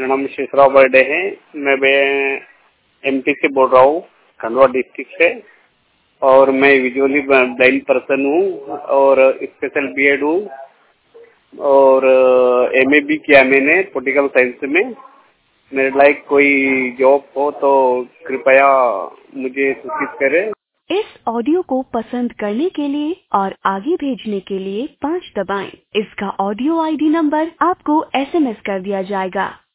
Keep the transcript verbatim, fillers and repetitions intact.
नाम शेषराव बर्डे है। मैं एमपी से बोल रहा हूँ, खंडवा डिस्ट्रिक्ट से। और मैं विजुअली ब्लाइंड पर्सन हूँ और स्पेशल बीएड हूँ और एमए भी किया मैंने पॉलिटिकल साइंस में। मेरे लायक कोई जॉब हो तो कृपया मुझे सूचित करें। इस ऑडियो को पसंद करने के लिए और आगे भेजने के लिए पाँच दबाएं। इसका ऑडियो आईडी नंबर आपको एसएमएस कर दिया जाएगा।